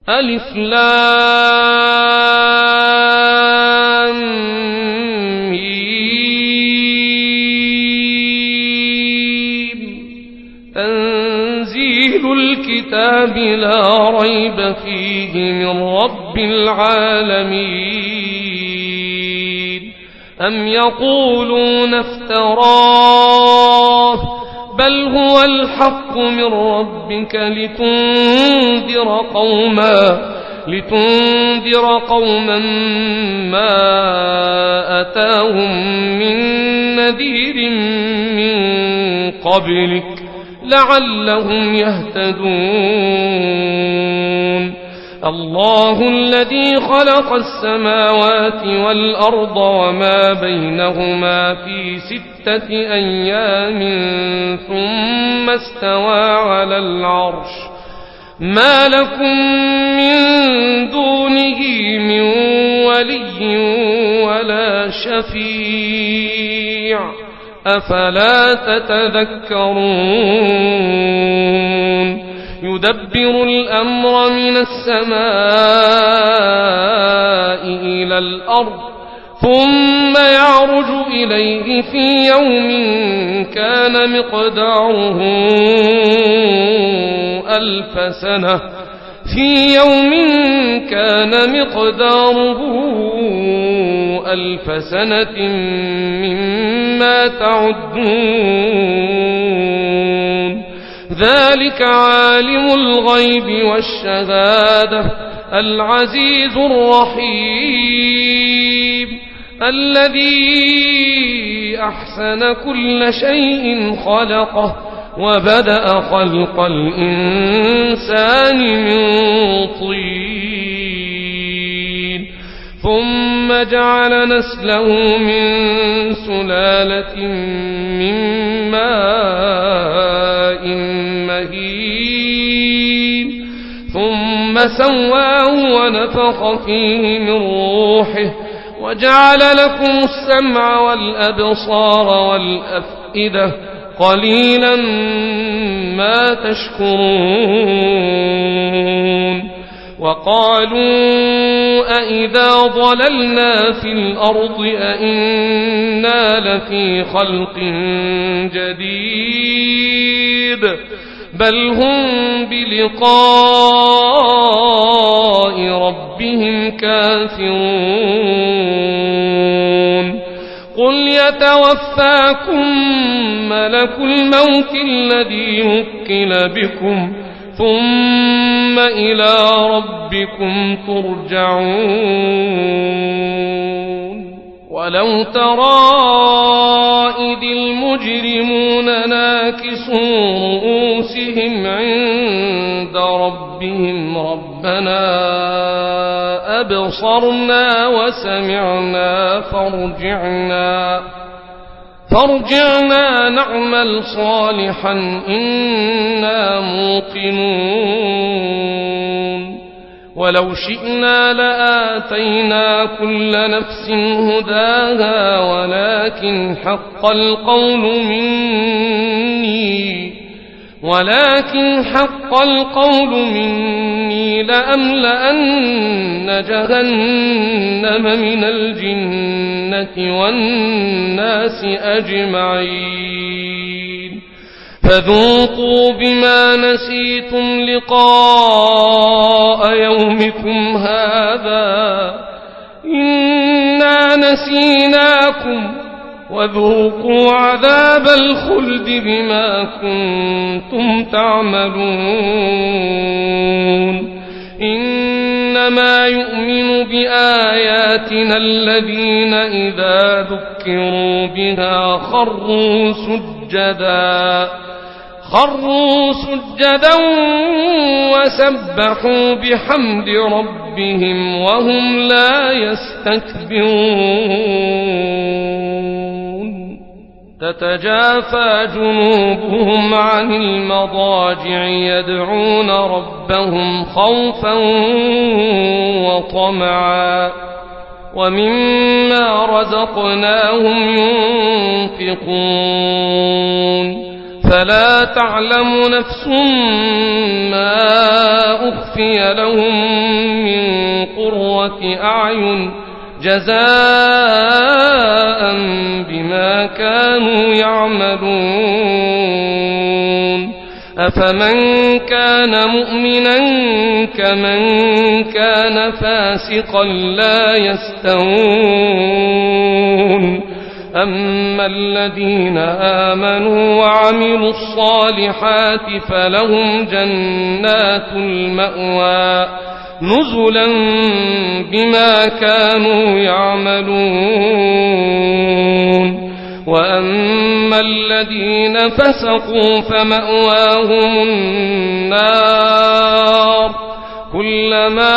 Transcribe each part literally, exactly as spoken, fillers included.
ألف لام ميم تنزيل الكتاب لا ريب فيه من رب العالمين أم يقولون افتراه بل هو الحق من ربك لتنذر قوما لتنذر قوما ما أتاهم من نذير من قبلك لعلهم يهتدون الله الذي خلق السماوات والأرض وما بينهما في ستة أيام ثم استوى على العرش ما لكم من دونه من ولي ولا شفيع أفلا تتذكرون يدبر الأمر من السماء إلى الأرض ثم يعرج إليه في يوم كان مقداره ألف سنة في يوم كان مقداره ألف سنة مما تعدون ذلك عالم الغيب والشهادة العزيز الرحيم الذي أحسن كل شيء خلقه وبدأ خلق الإنسان من طين ثم جعل نسله من سلالة من ماء مهين ثم سواه ونفخ فيه من روحه وجعل لكم السمع والأبصار والأفئدة قليلا ما تشكرون وقالوا أئذا ضللنا في الأرض أئنا لفي خلق جديد بل هم بلقاء ربهم كافرون قل يتوفاكم ملك الموت الذي وكل بكم ثم إلى ربكم ترجعون ولو ترى إذ المجرمون ناكسوا رؤوسهم عند ربهم ربنا أبصرنا وسمعنا فارجعنا فارجعنا نعمل صالحا إنا موقنون ولو شئنا لآتينا كل نفس هداها ولكن حق القول مني ولكن حق القول مني لأملأن جهنم من الجنة والناس أجمعين فذوقوا بما نسيتم لقاء يومكم هذا إنا نسيناكم وذوقوا عذاب الخلد بما كنتم تعملون إنما يؤمن بآياتنا الذين إذا ذكروا بها خروا سجدا خروا سجدا وسبحوا بحمد ربهم وهم لا يستكبرون تتجافى جنوبهم عن المضاجع يدعون ربهم خوفا وطمعا ومما رزقناهم ينفقون فلا تعلم نفس ما أخفي لهم من قرة أعين جزاء بما كانوا يعملون أفمن كان مؤمنا كمن كان فاسقا لا يستوون أما الذين آمنوا وعملوا الصالحات فلهم جنات المأوى نزلا بما كانوا يعملون وأما الذين فسقوا فمأواهم النار كلما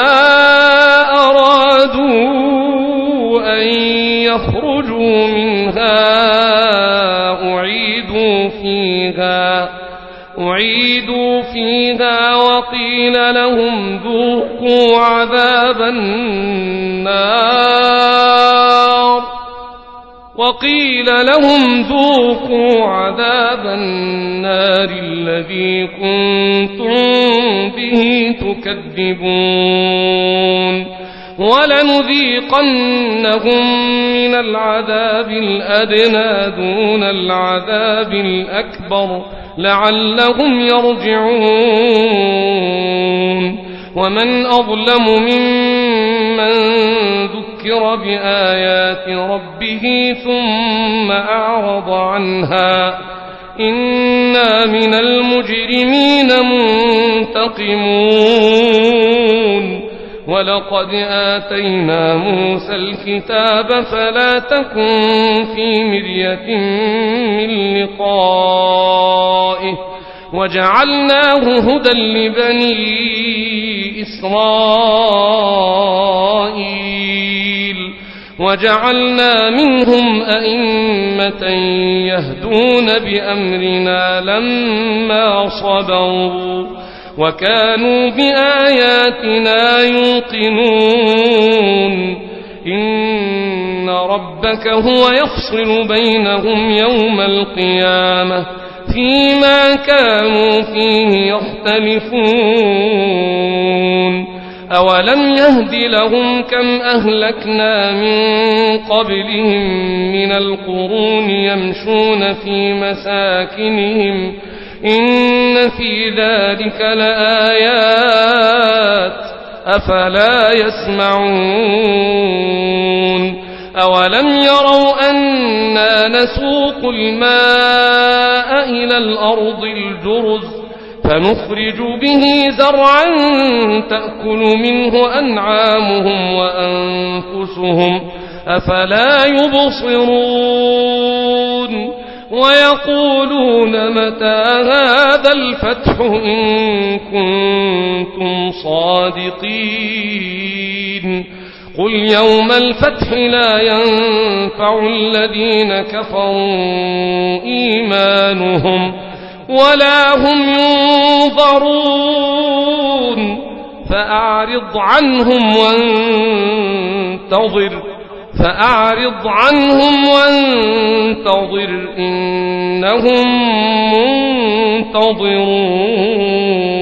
أرادوا أن يخرجوا منها أعيدوا فيها أعيدوا فيها وقيل لهم ذوقوا عذاب النار وقيل لهم ذوقوا عذاب النار الذي كنتم به تكذبون ولنذيقنهم من العذاب الأدنى دون العذاب الأكبر لعلهم يرجعون ومن أظلم ممن ذكر بآيات ربه ثم أعرض عنها إنا من المجرمين منتقمون ولقد آتينا موسى الكتاب فلا تكن في مرية من لقائه وجعلناه هدى لبني إسرائيل وجعلنا منهم أئمة يهدون بأمرنا لما صبروا وكانوا بآياتنا يوقنون إن ربك هو يفصل بينهم يوم القيامة فيما كانوا فيه يختلفون أولم يهد لهم كم أهلكنا من قبلهم من القرون يمشون في مساكنهم إن في ذلك لآيات أفلا يسمعون أولم يروا أنا نسوق الماء إلى الأرض الجرز فنخرج به زرعا تأكل منه أنعامهم وأنفسهم أفلا يبصرون ويقولون متى هذا الفتح إن كنتم صادقين قل يوم الفتح لا ينفع الذين كفروا إيمانهم ولا هم ينظرون فأعرض عنهم وانتظر فأعرض عنهم وانتظر إنهم منتظرون.